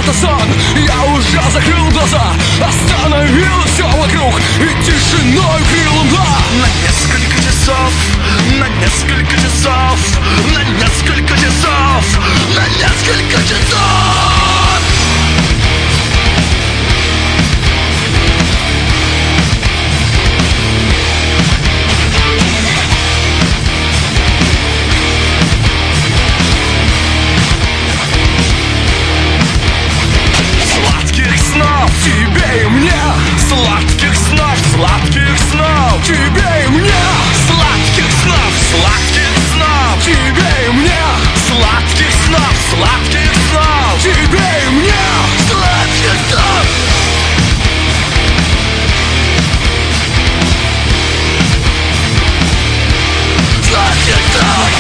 это сон. Я уже закрыл глаза, остановил все вокруг и тишиной крыл угла. На несколько часов, на несколько часов, на несколько часов, на несколько часов. Тебе и мне Сладких снов, сладких снов. Тебе и мне Сладких снов, сладких снов. Тебе и мне Сладких снов, сладких снов. Тебе и мне Сладких снов. Сладких снов.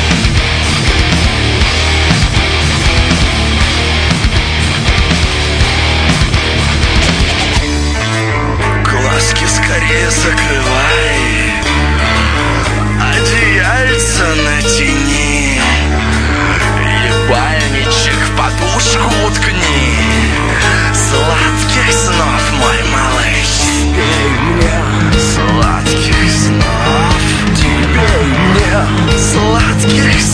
Глазки скорее закрывай, одеяльца натяни, ебальничек в подушку уткни. Сладких снов, мой малыш. Тебе и мне Сладких снов. Тебе и мне Сладких